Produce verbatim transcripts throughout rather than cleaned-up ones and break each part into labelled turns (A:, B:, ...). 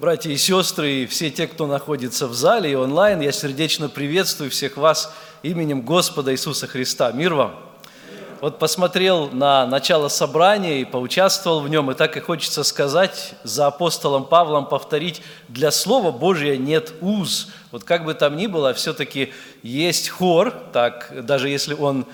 A: Братья и сестры, и все те, кто находится в зале и онлайн, я сердечно приветствую всех вас именем Господа Иисуса Христа. Мир вам! Вот посмотрел на начало собрания и поучаствовал в нем, и так и хочется сказать, за апостолом Павлом повторить: для Слова Божия нет уз. Вот как бы там ни было, все-таки есть хор, так, даже если он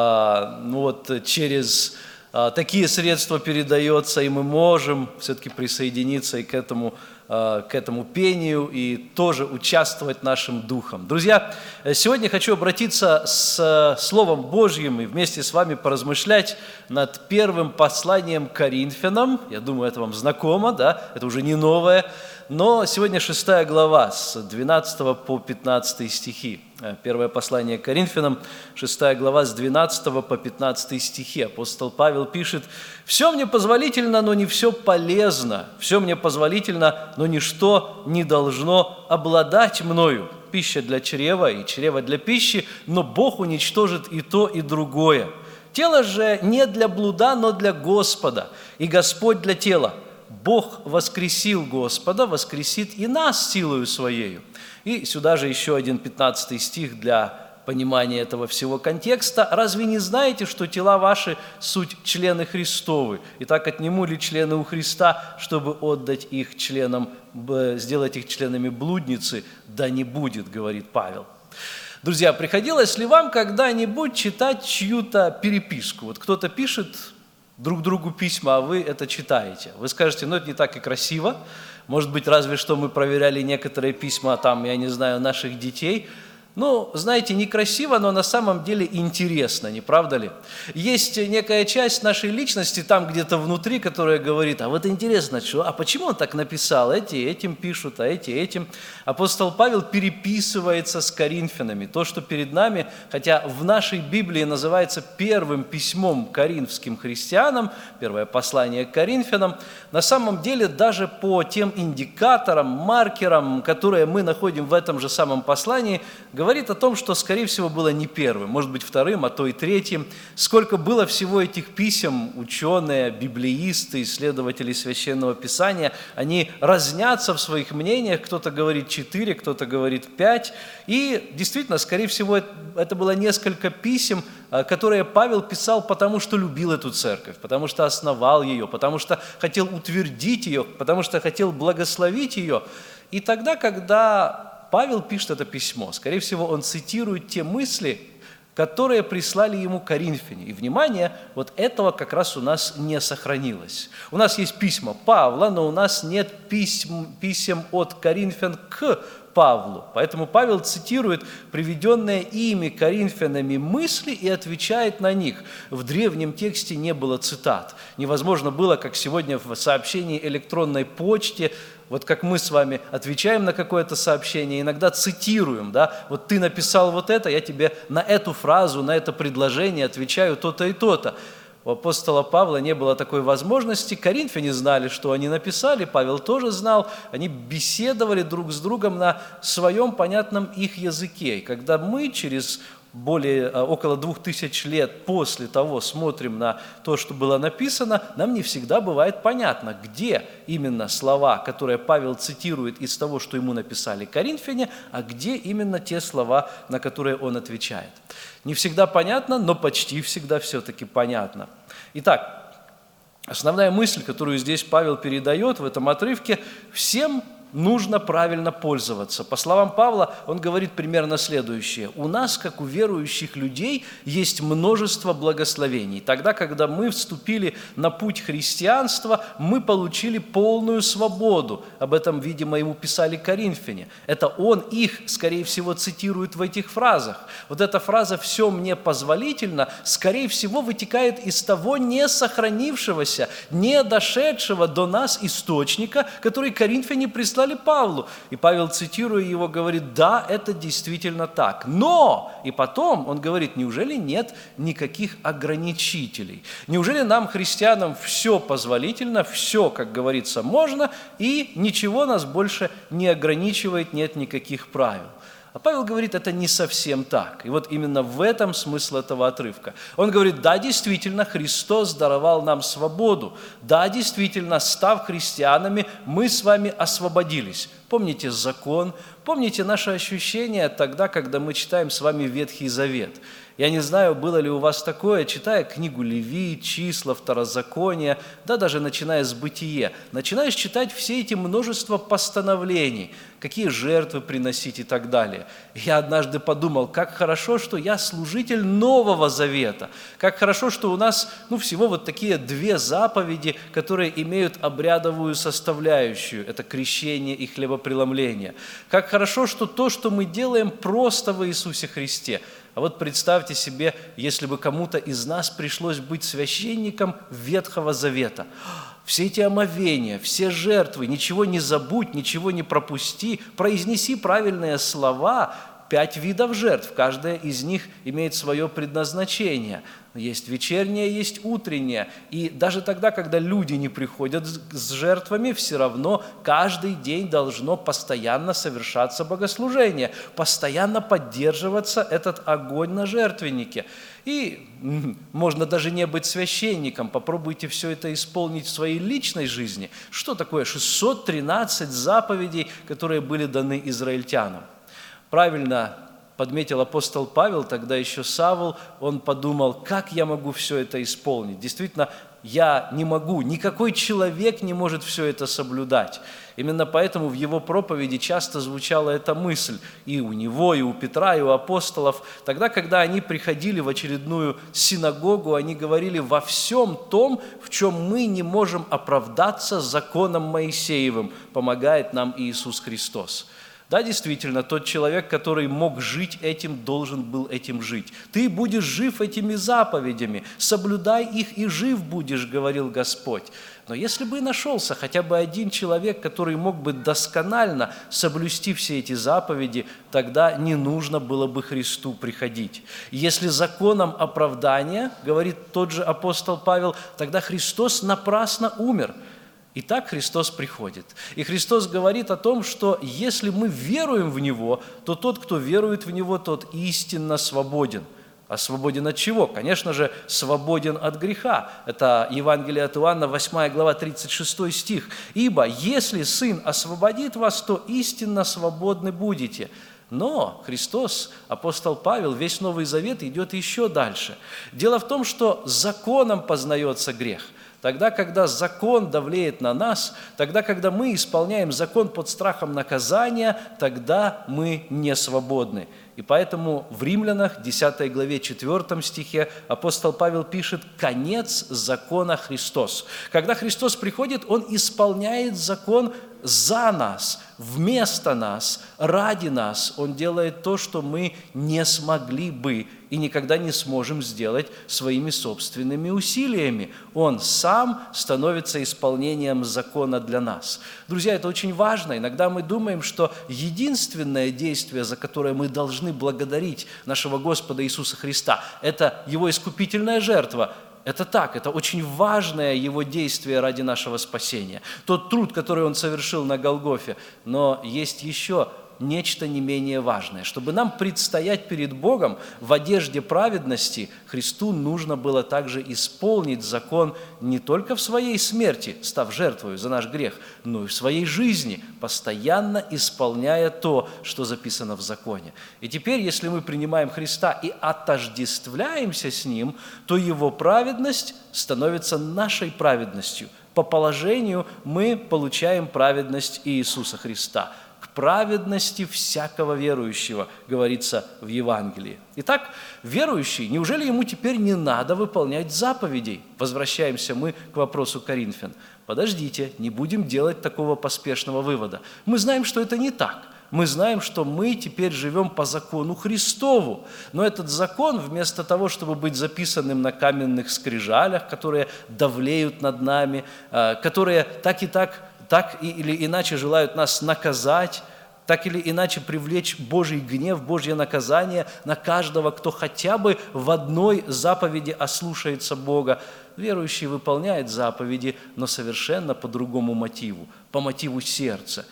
A: а, ну вот, через а, такие средства передается, и мы можем все-таки присоединиться и к этому к этому пению и тоже участвовать нашим духом. Друзья, сегодня хочу обратиться с Словом Божьим и вместе с вами поразмышлять над первым посланием к Коринфянам. Я думаю, это вам знакомо, да? Это уже не новое. Но сегодня шестая глава, с двенадцатого по пятнадцатый стихи. Первое послание к Коринфянам, шестая глава, с двенадцатого по пятнадцатый стихи. Апостол Павел пишет: «Все мне позволительно, но не все полезно. Все мне позволительно, но ничто не должно обладать мною. Пища для чрева и чрево для пищи, но Бог уничтожит и то, и другое. Тело же не для блуда, но для Господа, и Господь для тела. Бог воскресил Господа, воскресит и нас силою Своею». И сюда же еще один пятнадцатый стих для понимания этого всего контекста. «Разве не знаете, что тела ваши суть члены Христовы? Итак, отниму ли члены у Христа, чтобы отдать их членам, сделать их членами блудницы? Да не будет», говорит Павел. Друзья, приходилось ли вам когда-нибудь читать чью-то переписку? Вот кто-то пишет друг другу письма, а вы это читаете. Вы скажете: ну это не так и красиво. Может быть, разве что мы проверяли некоторые письма, там, я не знаю, наших детей. Ну, знаете, некрасиво, но на самом деле интересно, не правда ли? Есть некая часть нашей личности там где-то внутри, которая говорит: а вот интересно, что, а почему он так написал? Эти этим пишут, а эти этим. Апостол Павел переписывается с коринфянами. То, что перед нами, хотя в нашей Библии называется первым письмом коринфским христианам, первое послание к коринфянам, на самом деле даже по тем индикаторам, маркерам, которые мы находим в этом же самом послании, говорит о том, что, скорее всего, было не первым, может быть, вторым, а то и третьим. Сколько было всего этих писем, ученые, библеисты, исследователи Священного Писания, они разнятся в своих мнениях, кто-то говорит четыре, кто-то говорит пять. И действительно, скорее всего, это было несколько писем, которые Павел писал, потому что любил эту церковь, потому что основал ее, потому что хотел утвердить ее, потому что хотел благословить ее. И тогда, когда Павел пишет это письмо, скорее всего, он цитирует те мысли, которые прислали ему коринфяне. И, внимание, вот этого как раз у нас не сохранилось. У нас есть письма Павла, но у нас нет писем, писем от коринфян к Павлу. Поэтому Павел цитирует приведенные ими коринфянами мысли и отвечает на них. В древнем тексте не было цитат. Невозможно было, как сегодня в сообщении электронной почте, вот как мы с вами отвечаем на какое-то сообщение, иногда цитируем, да, вот ты написал вот это, я тебе на эту фразу, на это предложение отвечаю то-то и то-то. У апостола Павла не было такой возможности, коринфяне знали, что они написали, Павел тоже знал, они беседовали друг с другом на своем понятном их языке. И когда мы через более, около двух тысяч лет после того смотрим на то, что было написано, нам не всегда бывает понятно, где именно слова, которые Павел цитирует из того, что ему написали коринфяне, а где именно те слова, на которые он отвечает. Не всегда понятно, но почти всегда все-таки понятно. Итак, основная мысль, которую здесь Павел передает в этом отрывке: всем нужно правильно пользоваться. По словам Павла, он говорит примерно следующее: у нас, как у верующих людей, есть множество благословений. Тогда, когда мы вступили на путь христианства, мы получили полную свободу. Об этом, видимо, ему писали коринфяне. Это он их, скорее всего, цитирует в этих фразах. Вот эта фраза «все мне позволительно», скорее всего, вытекает из того не сохранившегося, не дошедшего до нас источника, который коринфяне прислали Павлу. И Павел, цитируя его, говорит: да, это действительно так. Но, и потом он говорит: неужели нет никаких ограничителей? Неужели нам, христианам, все позволительно, все, как говорится, можно, и ничего нас больше не ограничивает, нет никаких правил? А Павел говорит, это не совсем так. И вот именно в этом смысл этого отрывка. Он говорит, да, действительно, Христос даровал нам свободу. Да, действительно, став христианами, мы с вами освободились. Помните закон, помните наши ощущения тогда, когда мы читаем с вами Ветхий Завет. Я не знаю, было ли у вас такое, читая книгу Левит, Числа, Второзаконие, да даже начиная с Бытие, начинаешь читать все эти множество постановлений, какие жертвы приносить и так далее. Я однажды подумал, как хорошо, что я служитель Нового Завета, как хорошо, что у нас ну, всего вот такие две заповеди, которые имеют обрядовую составляющую, это крещение и хлебопреломление. Как хорошо, что то, что мы делаем, просто в Иисусе Христе. А вот представьте себе, если бы кому-то из нас пришлось быть священником Ветхого Завета. Все эти омовения, все жертвы, ничего не забудь, ничего не пропусти, произнеси правильные слова. Пять видов жертв, каждая из них имеет свое предназначение. Есть вечерняя, есть утренняя. И даже тогда, когда люди не приходят с жертвами, все равно каждый день должно постоянно совершаться богослужение, постоянно поддерживаться этот огонь на жертвеннике. И можно даже не быть священником, попробуйте все это исполнить в своей личной жизни. Что такое шестьсот тринадцать заповедей, которые были даны израильтянам? Правильно подметил апостол Павел, тогда еще Савл, он подумал, как я могу все это исполнить? Действительно, я не могу, никакой человек не может все это соблюдать. Именно поэтому в его проповеди часто звучала эта мысль и у него, и у Петра, и у апостолов. Тогда, когда они приходили в очередную синагогу, они говорили во всем том, в чем мы не можем оправдаться законом Моисеевым, помогает нам Иисус Христос. Да, действительно, тот человек, который мог жить этим, должен был этим жить. Ты будешь жив этими заповедями, соблюдай их и жив будешь, говорил Господь. Но если бы нашелся хотя бы один человек, который мог бы досконально соблюсти все эти заповеди, тогда не нужно было бы Христу приходить. Если законом оправдания, говорит тот же апостол Павел, тогда Христос напрасно умер. Итак, Христос приходит. И Христос говорит о том, что если мы веруем в Него, то тот, кто верует в Него, тот истинно свободен. А свободен от чего? Конечно же, свободен от греха. Это Евангелие от Иоанна, восьмая глава, тридцать шестой стих. «Ибо если Сын освободит вас, то истинно свободны будете». Но Христос, апостол Павел, весь Новый Завет идет еще дальше. Дело в том, что законом познается грех. Тогда, когда закон давлеет на нас, тогда, когда мы исполняем закон под страхом наказания, тогда мы не свободны. И поэтому в Римлянах, десятой главе, четвёртом стихе, апостол Павел пишет «конец закона Христос». Когда Христос приходит, Он исполняет закон за нас, вместо нас, ради нас. Он делает то, что мы не смогли бы и никогда не сможем сделать своими собственными усилиями. Он сам становится исполнением закона для нас. Друзья, это очень важно. Иногда мы думаем, что единственное действие, за которое мы должны благодарить нашего Господа Иисуса Христа, это Его искупительная жертва. Это так, это очень важное Его действие ради нашего спасения. Тот труд, который Он совершил на Голгофе. Но есть еще нечто не менее важное. Чтобы нам предстоять перед Богом в одежде праведности, Христу нужно было также исполнить закон не только в своей смерти, став жертвой за наш грех, но и в своей жизни, постоянно исполняя то, что записано в законе. И теперь, если мы принимаем Христа и отождествляемся с Ним, то Его праведность становится нашей праведностью. По положению мы получаем праведность Иисуса Христа. Праведности всякого верующего, говорится в Евангелии. Итак, верующий, неужели ему теперь не надо выполнять заповедей? Возвращаемся мы к вопросу Коринфян. Подождите, не будем делать такого поспешного вывода. Мы знаем, что это не так. Мы знаем, что мы теперь живем по закону Христову. Но этот закон, вместо того, чтобы быть записанным на каменных скрижалях, которые давлеют над нами, которые так и так так или иначе желают нас наказать, так или иначе привлечь Божий гнев, Божье наказание на каждого, кто хотя бы в одной заповеди ослушается Бога. Верующий выполняет заповеди, но совершенно по другому мотиву, по мотиву сердца.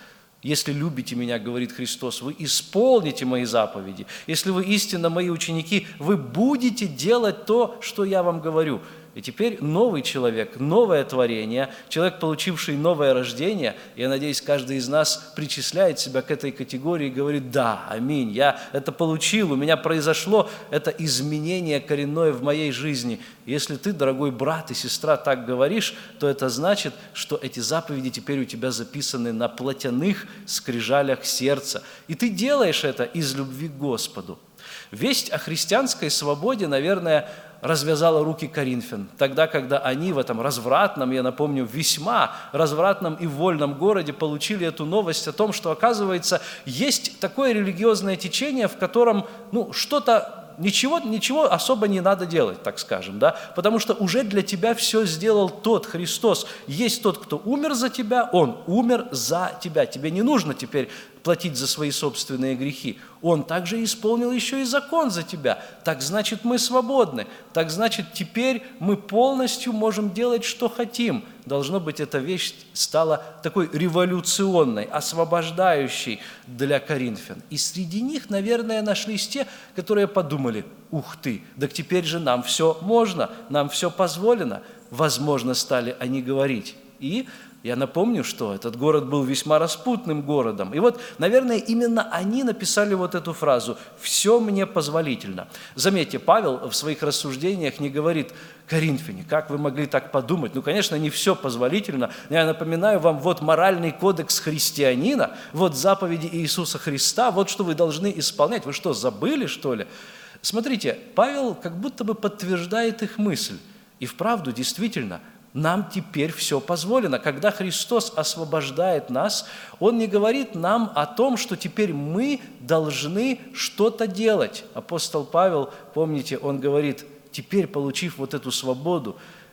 A: Если любите Меня, говорит Христос, вы исполните Мои заповеди. Если вы истинно Мои ученики, вы будете делать то, что Я вам говорю. И теперь новый человек, новое творение, человек, получивший новое рождение, я надеюсь, каждый из нас причисляет себя к этой категории и говорит: да, аминь, я это получил, у меня произошло это изменение коренное в моей жизни. Если ты, дорогой брат и сестра, так говоришь, то это значит, что эти заповеди теперь у тебя записаны на плотяных скрижалях сердца. И ты делаешь это из любви к Господу. Весть о христианской свободе, наверное, развязала руки Коринфян, тогда, когда они в этом развратном, я напомню, весьма развратном и вольном городе получили эту новость о том, что, оказывается, есть такое религиозное течение, в котором, ну, что-то, ничего, ничего особо не надо делать, так скажем, да, потому что уже для тебя все сделал тот Христос. Есть тот, кто умер за тебя, Он умер за тебя. Тебе не нужно теперь платить за свои собственные грехи. Он также исполнил еще и закон за тебя. Так значит, мы свободны. Так значит, теперь мы полностью можем делать, что хотим. Должно быть, эта вещь стала такой революционной, освобождающей для коринфян. И среди них, наверное, нашлись те, которые подумали: ух ты, так теперь же нам все можно, нам все позволено. Возможно, стали они говорить. И я напомню, что этот город был весьма распутным городом. И вот, наверное, именно они написали вот эту фразу: «Все мне позволительно». Заметьте, Павел в своих рассуждениях не говорит: «Коринфяне, как вы могли так подумать?» Ну, конечно, не все позволительно. Я напоминаю вам, вот моральный кодекс христианина, вот заповеди Иисуса Христа, вот что вы должны исполнять. Вы что, забыли, что ли? Смотрите, Павел как будто бы подтверждает их мысль. И вправду, действительно, нам теперь все позволено. Когда Христос освобождает нас, Он не говорит нам о том, что теперь мы должны что-то делать. Апостол Павел, помните, он говорит: теперь, получив вот эту свободу,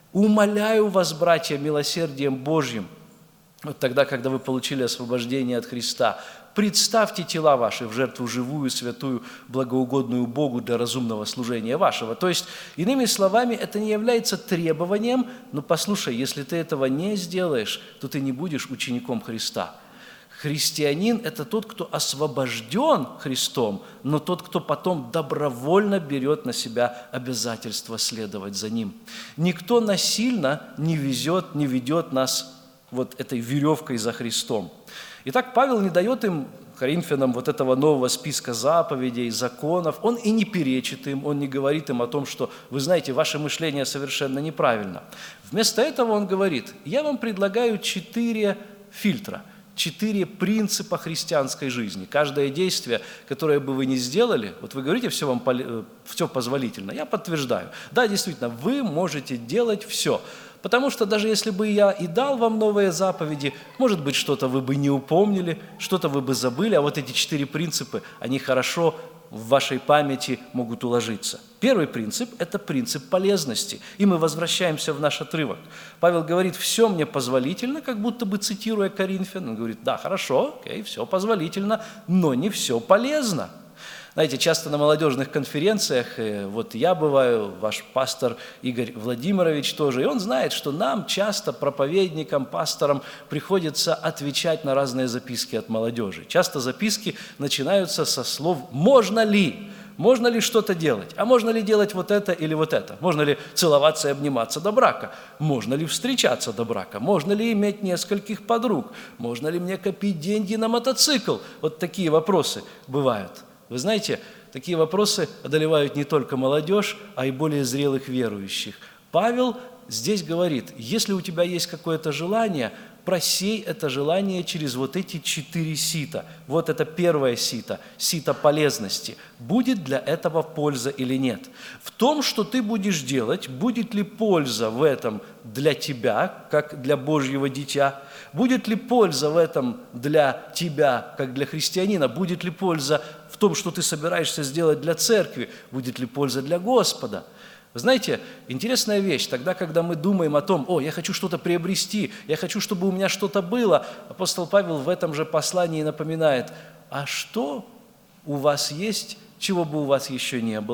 A: умоляю вас, братья, милосердием Божьим, вот тогда, когда вы получили освобождение от Христа, представьте тела ваши в жертву живую, святую, благоугодную Богу для разумного служения вашего. То есть, иными словами, это не является требованием, но послушай, если ты этого не сделаешь, то ты не будешь учеником Христа. Христианин – это тот, кто освобожден Христом, но тот, кто потом добровольно берет на себя обязательство следовать за Ним. Никто насильно не везет, не ведет нас вот этой веревкой за Христом. Итак, Павел не дает им, коринфянам, вот этого нового списка заповедей, законов. Он и не перечит им, он не говорит им о том, что, вы знаете, ваше мышление совершенно неправильно. Вместо этого он говорит: я вам предлагаю четыре фильтра, четыре принципа христианской жизни. Каждое действие, которое бы вы ни сделали, вот вы говорите, все вам все позволительно, я подтверждаю. Да, действительно, вы можете делать все. Потому что даже если бы я и дал вам новые заповеди, может быть, что-то вы бы не упомнили, что-то вы бы забыли, а вот эти четыре принципа, они хорошо в вашей памяти могут уложиться. Первый принцип – это принцип полезности. И мы возвращаемся в наш отрывок. Павел говорит: «Все мне позволительно», как будто бы цитируя Коринфян. Он говорит: да, хорошо, окей, все позволительно, но не все полезно. Знаете, часто на молодежных конференциях, вот я бываю, ваш пастор Игорь Владимирович тоже, и он знает, что нам часто, проповедникам, пасторам, приходится отвечать на разные записки от молодежи. Часто записки начинаются со слов «можно ли?». Можно ли что-то делать? А можно ли делать вот это или вот это? Можно ли целоваться и обниматься до брака? Можно ли встречаться до брака? Можно ли иметь нескольких подруг? Можно ли мне копить деньги на мотоцикл? Вот такие вопросы бывают. Вы знаете, такие вопросы одолевают не только молодежь, а и более зрелых верующих. Павел здесь говорит: если у тебя есть какое-то желание, просей это желание через вот эти четыре сита. Вот это первое сито, сито полезности. Будет для этого польза или нет? В том, что ты будешь делать, будет ли польза в этом для тебя, как для Божьего дитя? Будет ли польза в этом для тебя, как для христианина? Будет ли польза в том, что ты собираешься сделать для церкви? Будет ли польза для Господа? Вы знаете, интересная вещь, тогда, когда мы думаем о том: «О, я хочу что-то приобрести, я хочу, чтобы у меня что-то было», апостол Павел в этом же послании напоминает: «А что у вас есть, чего бы у вас еще не было?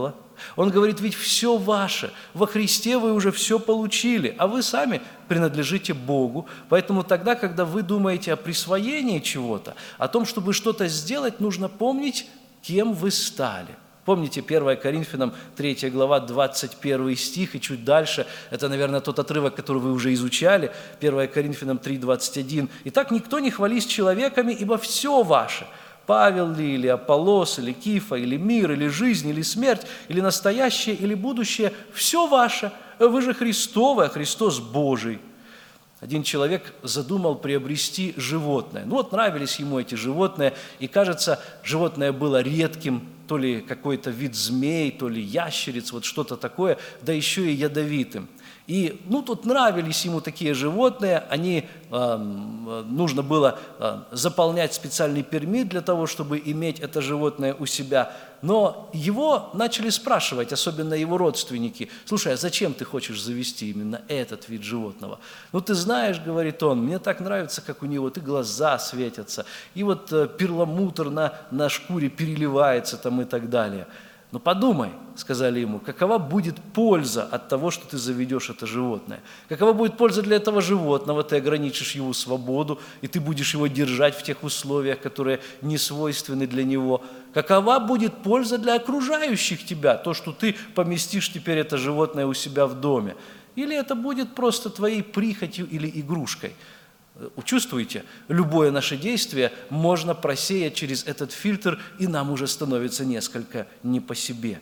A: Он говорит, ведь все ваше, во Христе вы уже все получили, а вы сами принадлежите Богу. Поэтому тогда, когда вы думаете о присвоении чего-то, о том, чтобы что-то сделать, нужно помнить, кем вы стали. Помните первое Коринфянам третья глава, двадцать первый стих, и чуть дальше, это, наверное, тот отрывок, который вы уже изучали, первое Коринфянам три, двадцать один. «Итак, никто не хвались человеками, ибо все ваше, Павел ли, или Аполлос, или Кифа, или мир, или жизнь, или смерть, или настоящее, или будущее, все ваше, вы же Христовы, а Христос Божий». Один человек задумал приобрести животное. Ну вот нравились ему эти животные, и, кажется, животное было редким, то ли какой-то вид змей, то ли ящериц, вот что-то такое, да еще и ядовитым. И, ну, тут нравились ему такие животные, они, э, нужно было э, заполнять специальный пермит для того, чтобы иметь это животное у себя. Но его начали спрашивать, особенно его родственники, слушай, а зачем ты хочешь завести именно этот вид животного? Ну, ты знаешь, говорит он, мне так нравится, как у него, и глаза светятся, и вот э, перламутр на, на шкуре переливается там и так далее. Но подумай, сказали ему, какова будет польза от того, что ты заведешь это животное? Какова будет польза для этого животного? Ты ограничишь его свободу, и ты будешь его держать в тех условиях, которые не свойственны для него. Какова будет польза для окружающих тебя? То, что ты поместишь теперь это животное у себя в доме. Или это будет просто твоей прихотью или игрушкой? Чувствуете? Любое наше действие можно просеять через этот фильтр, и нам уже становится несколько не по себе.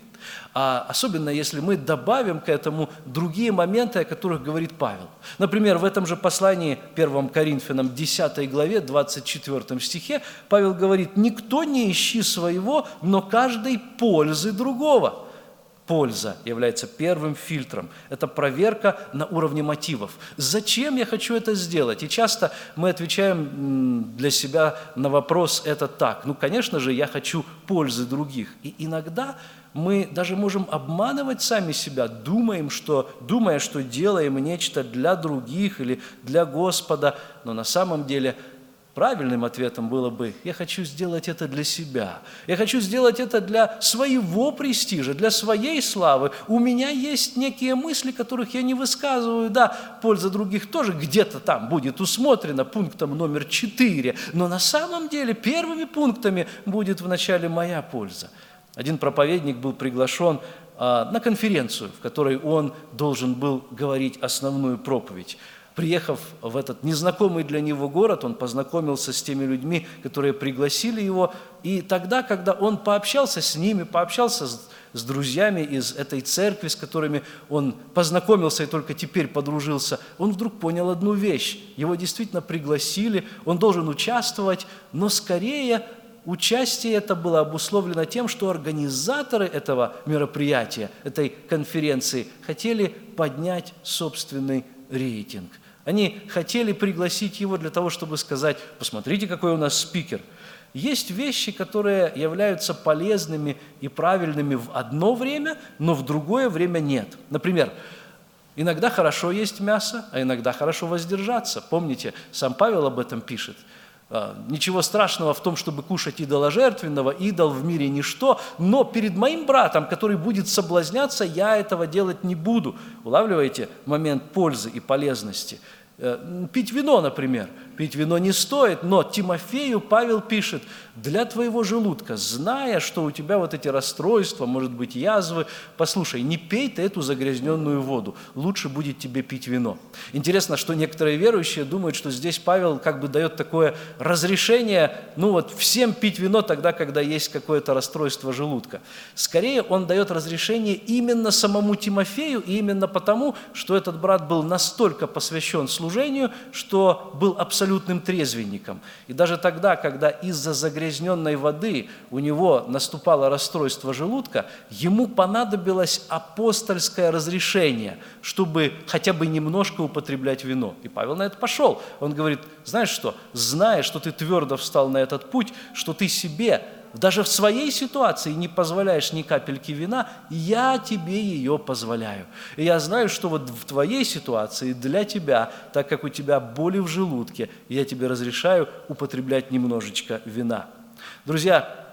A: А особенно, если мы добавим к этому другие моменты, о которых говорит Павел. Например, в этом же послании первое Коринфянам десятой главе, двадцать четвёртом стихе, Павел говорит, «Никто не ищи своего, но каждый пользы другого». Польза является первым фильтром. Это проверка на уровне мотивов. Зачем я хочу это сделать? И часто мы отвечаем для себя на вопрос это так. Ну, конечно же, я хочу пользы других. И иногда мы даже можем обманывать сами себя, думаем, что, думая, что делаем нечто для других или для Господа, но на самом деле правильным ответом было бы, я хочу сделать это для себя, я хочу сделать это для своего престижа, для своей славы. У меня есть некие мысли, которых я не высказываю, да, польза других тоже где-то там будет усмотрена пунктом номер четыре, но на самом деле первыми пунктами будет вначале моя польза. Один проповедник был приглашен а, на конференцию, в которой он должен был говорить основную проповедь. Приехав в этот незнакомый для него город, он познакомился с теми людьми, которые пригласили его. И тогда, когда он пообщался с ними, пообщался с, с друзьями из этой церкви, с которыми он познакомился и только теперь подружился, он вдруг понял одну вещь. Его действительно пригласили, он должен участвовать, но скорее участие это было обусловлено тем, что организаторы этого мероприятия, этой конференции, хотели поднять собственный рейтинг. Они хотели пригласить его для того, чтобы сказать, посмотрите, какой у нас спикер. Есть вещи, которые являются полезными и правильными в одно время, но в другое время нет. Например, иногда хорошо есть мясо, а иногда хорошо воздержаться. Помните, сам Павел об этом пишет. Ничего страшного в том, чтобы кушать идоложертвенного, идол в мире ничто, но перед моим братом, который будет соблазняться, я этого делать не буду. Улавливаете момент пользы и полезности? Пить вино, например. Пить вино не стоит, но Тимофею Павел пишет, для твоего желудка, зная, что у тебя вот эти расстройства, может быть, язвы, послушай, не пей ты эту загрязненную воду, лучше будет тебе пить вино. Интересно, что некоторые верующие думают, что здесь Павел как бы дает такое разрешение, ну вот, всем пить вино тогда, когда есть какое-то расстройство желудка. Скорее, он дает разрешение именно самому Тимофею, и именно потому, что этот брат был настолько посвящен служению, что был абсолютно абсолютным трезвенником. И даже тогда, когда из-за загрязненной воды у него наступало расстройство желудка, ему понадобилось апостольское разрешение, чтобы хотя бы немножко употреблять вино. И Павел на это пошел. Он говорит, знаешь что, зная, что ты твердо встал на этот путь, что ты себе даже в своей ситуации не позволяешь ни капельки вина, я тебе ее позволяю. И я знаю, что вот в твоей ситуации для тебя, так как у тебя боли в желудке, я тебе разрешаю употреблять немножечко вина. Друзья,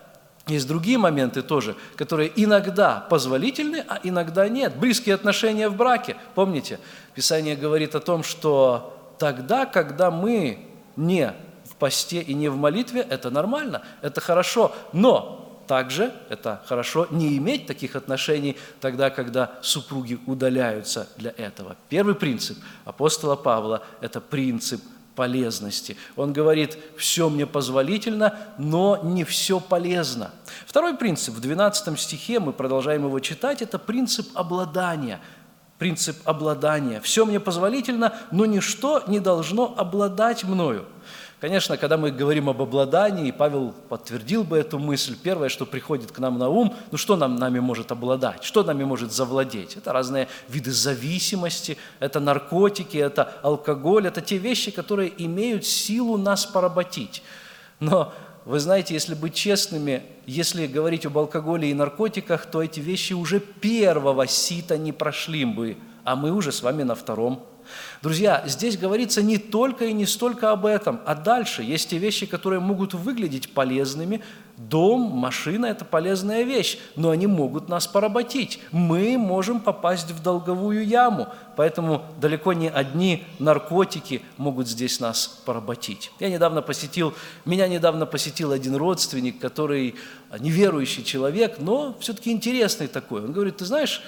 A: Есть другие моменты тоже, которые иногда позволительны, а иногда нет. Близкие отношения в браке. Помните, Писание говорит о том, что тогда, когда мы не в посте и не в молитве, это нормально, это хорошо. Но также это хорошо не иметь таких отношений тогда, когда супруги удаляются для этого. Первый принцип апостола Павла – это принцип полезности. Он говорит, все мне позволительно, но не все полезно. Второй принцип, в двенадцатом стихе, мы продолжаем его читать, это принцип обладания. Принцип обладания. Все мне позволительно, но ничто не должно обладать мною. Конечно, когда мы говорим об обладании, Павел подтвердил бы эту мысль, первое, что приходит к нам на ум, ну что нам, нами может обладать, что нами может завладеть? Это разные виды зависимости, это наркотики, это алкоголь, это те вещи, которые имеют силу нас поработить. Но вы знаете, если быть честными, если говорить об алкоголе и наркотиках, то эти вещи уже первого сита не прошли бы, а мы уже с вами на втором. Друзья, здесь говорится не только и не столько об этом, а дальше есть те вещи, которые могут выглядеть полезными. Дом, машина – это полезная вещь, но они могут нас поработить. Мы можем попасть в долговую яму, поэтому далеко не одни наркотики могут здесь нас поработить. Я недавно посетил, меня недавно посетил один родственник, который неверующий человек, но все-таки интересный такой. Он говорит, ты знаешь,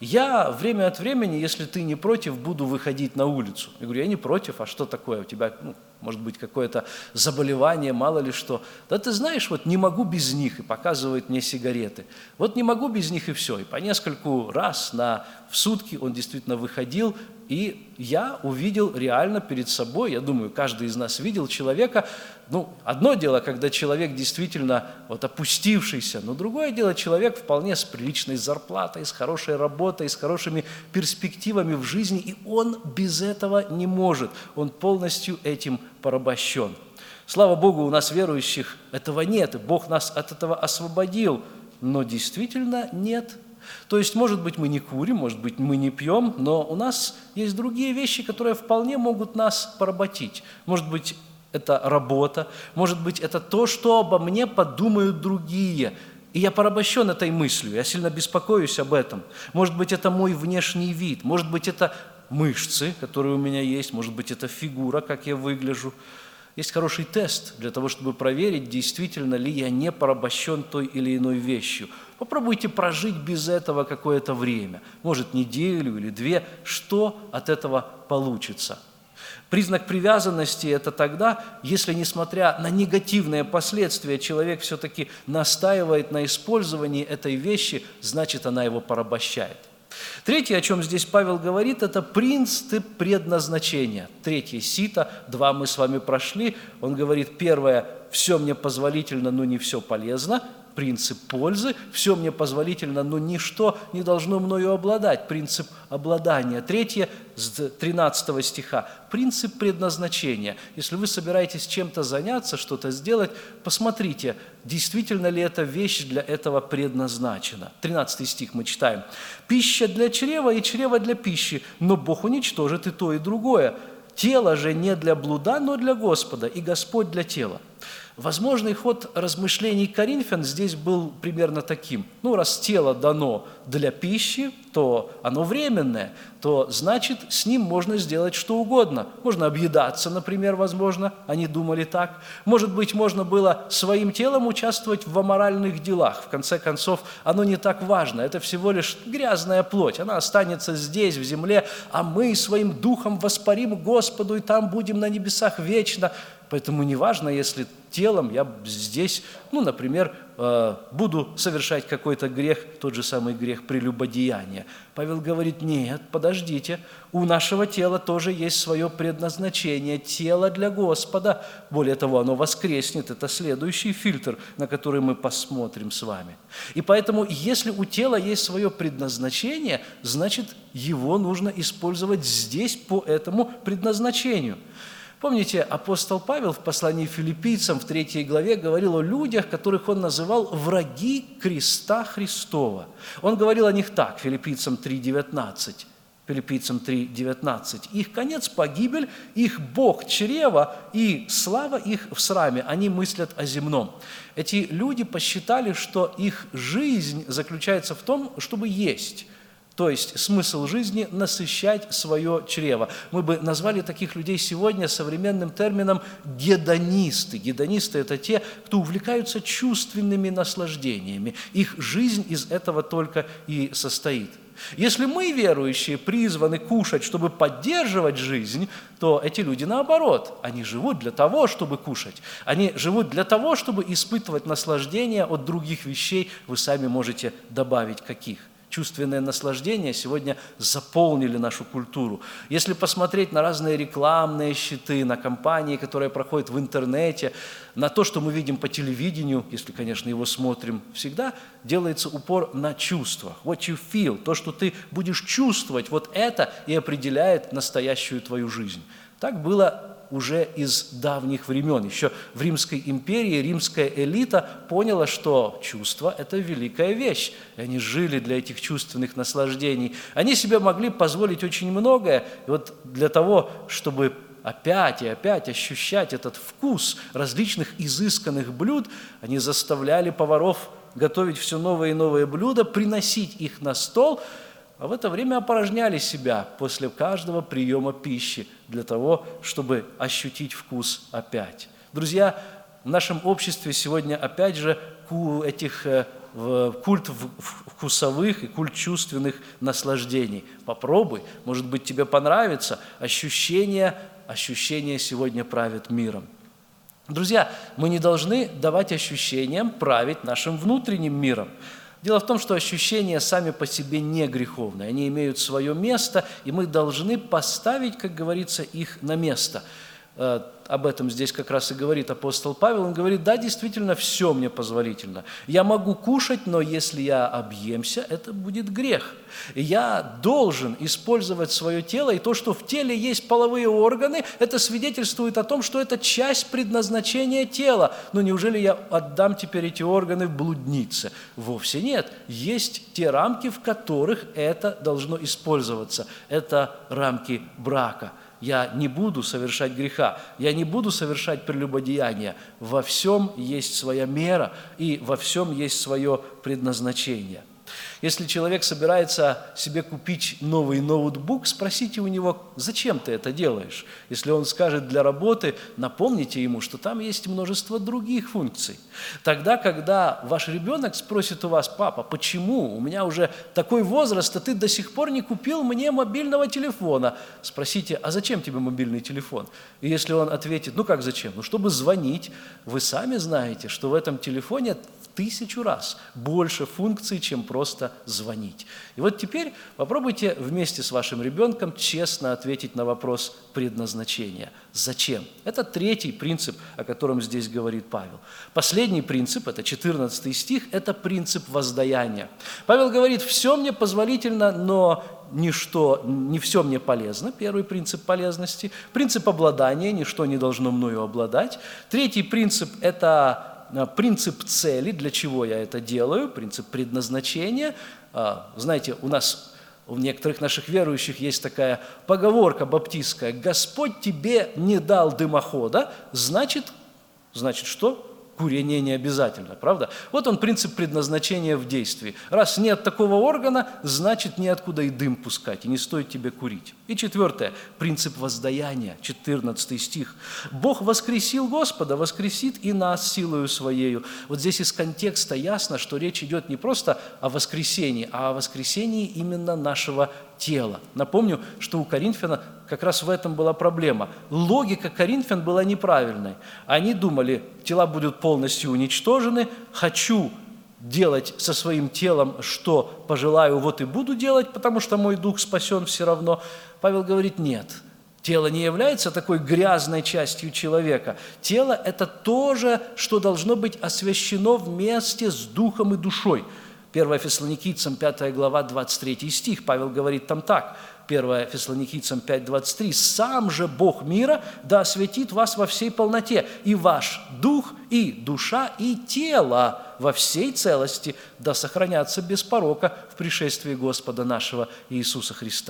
A: я время от времени, если ты не против, буду выходить на улицу. Я говорю, я не против, а что такое? У тебя, ну, может быть, какое-то заболевание, мало ли что. Да ты знаешь, вот не могу без них, и показывает мне сигареты. Вот не могу без них, и все. И по нескольку раз на, в сутки он действительно выходил, и я увидел реально перед собой, я думаю, каждый из нас видел человека, ну, одно дело, когда человек действительно вот опустившийся, но другое дело, человек вполне с приличной зарплатой, с хорошей работой, с хорошими перспективами в жизни, и он без этого не может, он полностью этим порабощен. Слава Богу, у нас верующих этого нет, и Бог нас от этого освободил, но действительно нет. То есть, может быть, мы не курим, может быть, мы не пьем, но у нас есть другие вещи, которые вполне могут нас поработить. Может быть, это работа, может быть, это то, что обо мне подумают другие. И я порабощен этой мыслью, я сильно беспокоюсь об этом. Может быть, это мой внешний вид, может быть, это мышцы, которые у меня есть, может быть, это фигура, как я выгляжу. Есть хороший тест для того, чтобы проверить, действительно ли я не порабощен той или иной вещью. Попробуйте прожить без этого какое-то время, может, неделю или две, что от этого получится. Признак привязанности – это тогда, если, несмотря на негативные последствия, человек все-таки настаивает на использовании этой вещи, значит, она его порабощает. Третье, о чем здесь Павел говорит, это принцип предназначения. Третье сито, два мы с вами прошли. Он говорит, первое, все мне позволительно, но не все полезно. Принцип пользы, все мне позволительно, но ничто не должно мною обладать. Принцип обладания. Третье, с тринадцатого стиха, принцип предназначения. Если вы собираетесь чем-то заняться, что-то сделать, посмотрите, действительно ли эта вещь для этого предназначена. тринадцатый стих мы читаем. «Пища для чрева и чрево для пищи, но Бог уничтожит и то, и другое. Тело же не для блуда, но для Господа, и Господь для тела». Возможный ход размышлений Коринфян здесь был примерно таким. Ну, раз тело дано для пищи, то оно временное, то значит, с ним можно сделать что угодно. Можно объедаться, например, возможно, они думали так. Может быть, можно было своим телом участвовать в аморальных делах. В конце концов, оно не так важно, это всего лишь грязная плоть. Она останется здесь, в земле, а мы своим духом воспарим к Господу, и там будем на небесах вечно. Поэтому неважно, если телом я здесь, ну, например, буду совершать какой-то грех, тот же самый грех прелюбодеяния. Павел говорит, нет, подождите, у нашего тела тоже есть свое предназначение, тело для Господа. Более того, оно воскреснет, это следующий фильтр, на который мы посмотрим с вами. И поэтому, если у тела есть свое предназначение, значит, его нужно использовать здесь по этому предназначению. Помните, апостол Павел в послании филиппийцам в третьей главе говорил о людях, которых он называл «враги креста Христова». Он говорил о них так, филиппийцам три девятнадцать. Филиппийцам три девятнадцать. Их конец – погибель, их Бог – чрево, и слава их в сраме. Они мыслят о земном. Эти люди посчитали, что их жизнь заключается в том, чтобы есть. То есть смысл жизни – насыщать свое чрево. Мы бы назвали таких людей сегодня современным термином гедонисты. Гедонисты – это те, кто увлекаются чувственными наслаждениями. Их жизнь из этого только и состоит. Если мы, верующие, призваны кушать, чтобы поддерживать жизнь, то эти люди наоборот. Они живут для того, чтобы кушать. Они живут для того, чтобы испытывать наслаждение от других вещей. Вы сами можете добавить каких. Чувственное наслаждение сегодня заполнили нашу культуру. Если посмотреть на разные рекламные щиты, на кампании, которые проходят в интернете, на то, что мы видим по телевидению, если, конечно, его смотрим, всегда делается упор на чувства. What you feel, то, что ты будешь чувствовать, вот это и определяет настоящую твою жизнь. Так было уже из давних времен. Еще в Римской империи римская элита поняла, что чувство – это великая вещь. И они жили для этих чувственных наслаждений. Они себе могли позволить очень многое. И вот для того, чтобы опять и опять ощущать этот вкус различных изысканных блюд, они заставляли поваров готовить все новые и новые блюда, приносить их на стол, а в это время опорожняли себя после каждого приема пищи для того, чтобы ощутить вкус опять. Друзья, в нашем обществе сегодня опять же этих культ вкусовых и культ чувственных наслаждений. Попробуй, может быть, тебе понравится. Ощущение, ощущение сегодня правит миром. Друзья, мы не должны давать ощущениям править нашим внутренним миром. Дело в том, что ощущения сами по себе не греховные, они имеют свое место, и мы должны поставить, как говорится, их на место. Об этом здесь как раз и говорит апостол Павел. Он говорит: да, действительно, все мне позволительно. Я могу кушать, но если я объемся, это будет грех. И я должен использовать свое тело, и то, что в теле есть половые органы, это свидетельствует о том, что это часть предназначения тела. Но неужели я отдам теперь эти органы в блуднице? Вовсе нет. Есть те рамки, в которых это должно использоваться. Это рамки брака. Я не буду совершать греха, я не буду совершать прелюбодеяния. Во всем есть своя мера, и во всем есть свое предназначение. Если человек собирается себе купить новый ноутбук, спросите у него: зачем ты это делаешь? Если он скажет: для работы, напомните ему, что там есть множество других функций. Тогда, когда ваш ребенок спросит у вас: папа, почему у меня уже такой возраст, а ты до сих пор не купил мне мобильного телефона? Спросите: а зачем тебе мобильный телефон? И если он ответит: ну как зачем? Ну чтобы звонить. Вы сами знаете, что в этом телефоне тысячу раз больше функций, чем просто звонить. И вот теперь попробуйте вместе с вашим ребенком честно ответить на вопрос предназначения. Зачем? Это третий принцип, о котором здесь говорит Павел. Последний принцип, это четырнадцатый стих, это принцип воздаяния. Павел говорит: все мне позволительно, но ничто, не все мне полезно. Первый принцип полезности. Принцип обладания: ничто не должно мною обладать. Третий принцип – это принцип цели, для чего я это делаю, принцип предназначения. Знаете, у нас, у некоторых наших верующих есть такая поговорка баптистская: «Господь тебе не дал дымохода, значит, значит что? Курение не обязательно», правда? Вот он принцип предназначения в действии. Раз нет такого органа, значит, неоткуда и дым пускать, и не стоит тебе курить. И четвертое, принцип воздаяния, четырнадцатый стих. «Бог воскресил Господа, воскресит и нас силою Своею». Вот здесь из контекста ясно, что речь идет не просто о воскресении, а о воскресении именно нашего тела. Напомню, что у Коринфян как раз в этом была проблема. Логика Коринфян была неправильной. Они думали: тела будут полностью уничтожены, хочу делать со своим телом, что пожелаю, вот и буду делать, потому что мой дух спасен все равно. Павел говорит: нет, тело не является такой грязной частью человека. Тело – это то же, что должно быть освящено вместе с духом и душой. первое Фессалоникийцам пятая глава, двадцать третий стих, Павел говорит там так, первое Фессалоникийцам пять двадцать три: «Сам же Бог мира да осветит вас во всей полноте, и ваш дух, и душа, и тело во всей целости да сохранятся без порока в пришествии Господа нашего Иисуса Христа».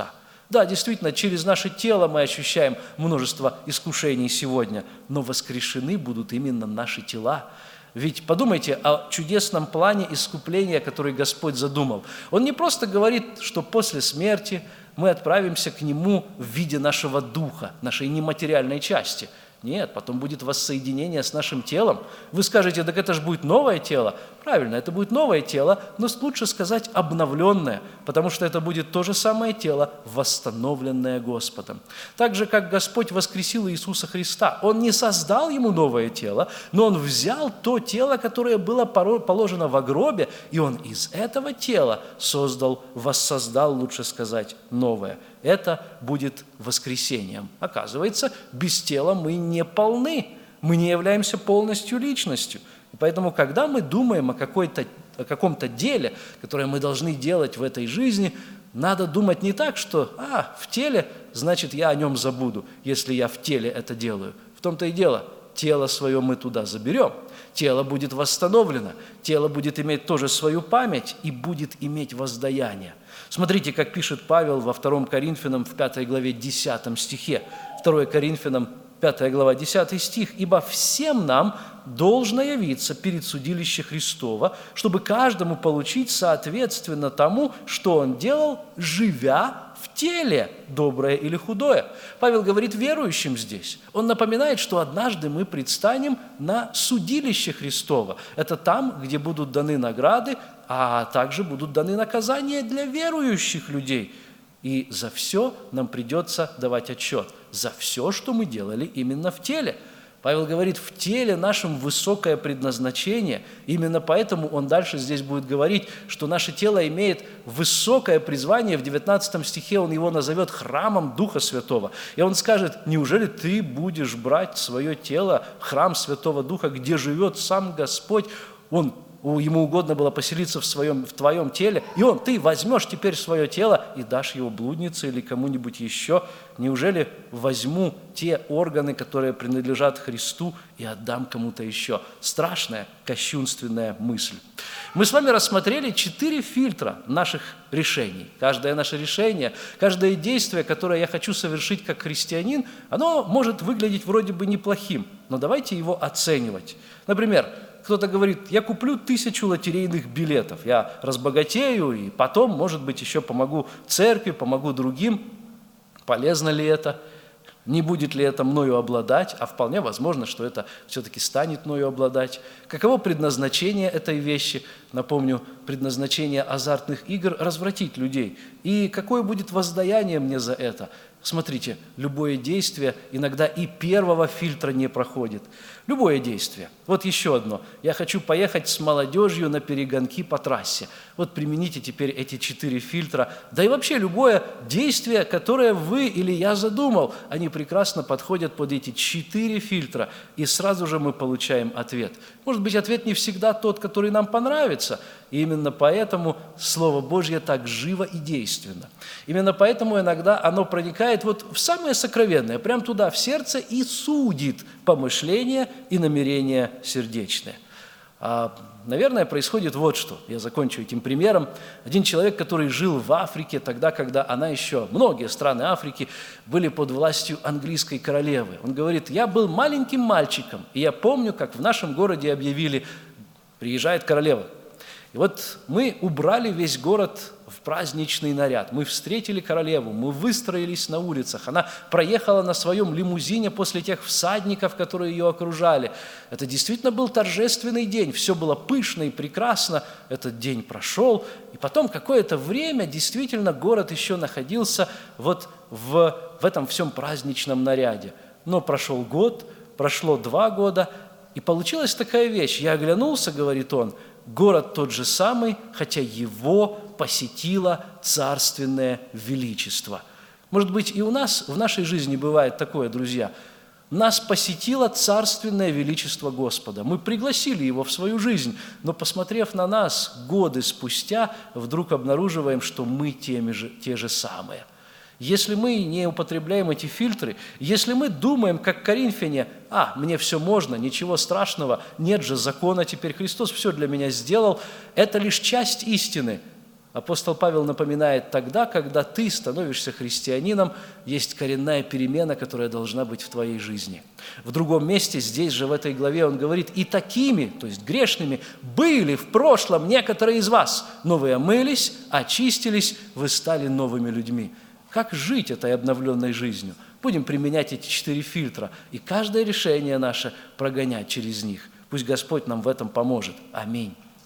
A: Да, действительно, через наше тело мы ощущаем множество искушений сегодня, но воскрешены будут именно наши тела. Ведь подумайте о чудесном плане искупления, который Господь задумал. Он не просто говорит, что после смерти мы отправимся к Нему в виде нашего духа, нашей нематериальной части. Нет, потом будет воссоединение с нашим телом. Вы скажете, так это же будет новое тело. Правильно, это будет новое тело, но лучше сказать обновленное, потому что это будет то же самое тело, восстановленное Господом. Так же, как Господь воскресил Иисуса Христа, Он не создал Ему новое тело, но Он взял то тело, которое было положено во гробе, и Он из этого тела создал, воссоздал, лучше сказать, новое. Это будет воскресением. Оказывается, без тела мы не полны, мы не являемся полностью личностью. И поэтому, когда мы думаем о, какой-то, о каком-то деле, которое мы должны делать в этой жизни, надо думать не так, что «а, в теле, значит, я о нем забуду, если я в теле это делаю». В том-то и дело, тело свое мы туда заберем, тело будет восстановлено, тело будет иметь тоже свою память и будет иметь воздаяние. Смотрите, как пишет Павел во втором Коринфянам в пятой главе десятом стихе. второе Коринфянам, пятая глава, десятый стих. «Ибо всем нам должно явиться перед судилище Христова, чтобы каждому получить соответственно тому, что он делал, живя в теле, доброе или худое». Павел говорит верующим здесь. Он напоминает, что однажды мы предстанем на судилище Христово. Это там, где будут даны награды, а также будут даны наказания для верующих людей. И за все нам придется давать отчет. За все, что мы делали именно в теле. Павел говорит, в теле нашем высокое предназначение. Именно поэтому он дальше здесь будет говорить, что наше тело имеет высокое призвание. В девятнадцатом стихе он его назовет храмом Духа Святого. И он скажет, неужели ты будешь брать свое тело, храм Святого Духа, где живет сам Господь? Он Ему угодно было поселиться в, своем, в твоем теле, и он, ты возьмешь теперь свое тело и дашь его блуднице или кому-нибудь еще. Неужели возьму те органы, которые принадлежат Христу, и отдам кому-то еще? Страшная, кощунственная мысль. Мы с вами рассмотрели четыре фильтра наших решений. Каждое наше решение, каждое действие, которое я хочу совершить как христианин, оно может выглядеть вроде бы неплохим, но давайте его оценивать. Например, кто-то говорит, я куплю тысячу лотерейных билетов, я разбогатею и потом, может быть, еще помогу церкви, помогу другим. Полезно ли это? Не будет ли это мною обладать? А вполне возможно, что это все-таки станет мною обладать. Каково предназначение этой вещи? Напомню, предназначение азартных игр – развратить людей. И какое будет воздаяние мне за это? Смотрите, любое действие иногда и первого фильтра не проходит. Любое действие. Вот еще одно. Я хочу поехать с молодежью на перегонки по трассе. Вот примените теперь эти четыре фильтра. Да и вообще любое действие, которое вы или я задумал, они прекрасно подходят под эти четыре фильтра. И сразу же мы получаем ответ. Может быть, ответ не всегда тот, который нам понравится. И именно поэтому Слово Божье так живо и действенно. Именно поэтому иногда оно проникает вот в самое сокровенное, прямо туда, в сердце, и судит помышления и намерения сердечные. А, наверное, происходит вот что. Я закончу этим примером. Один человек, который жил в Африке, тогда, когда она еще, многие страны Африки были под властью английской королевы. Он говорит, я был маленьким мальчиком, и я помню, как в нашем городе объявили, приезжает королева. И вот мы убрали весь город в праздничный наряд. Мы встретили королеву, мы выстроились на улицах. Она проехала на своем лимузине после тех всадников, которые ее окружали. Это действительно был торжественный день. Все было пышно и прекрасно. Этот день прошел. И потом какое-то время действительно город еще находился вот в, в этом всем праздничном наряде. Но прошел год, прошло два года, и получилась такая вещь. Я оглянулся, говорит он, город тот же самый, хотя его посетило царственное величество. Может быть, и у нас в нашей жизни бывает такое, друзья. Нас посетило царственное величество Господа. Мы пригласили Его в свою жизнь, но, посмотрев на нас годы спустя, вдруг обнаруживаем, что мы теми же, те же самые. Если мы не употребляем эти фильтры, если мы думаем, как коринфяне, а, мне все можно, ничего страшного, нет же закона, теперь Христос все для меня сделал, это лишь часть истины. Апостол Павел напоминает, тогда, когда ты становишься христианином, есть коренная перемена, которая должна быть в твоей жизни. В другом месте, здесь же, в этой главе, он говорит, и такими, то есть грешными, были в прошлом некоторые из вас, но вы омылись, очистились, вы стали новыми людьми. Как жить этой обновленной жизнью? Будем применять эти четыре фильтра, и каждое решение наше прогонять через них. Пусть Господь нам в этом поможет. Аминь.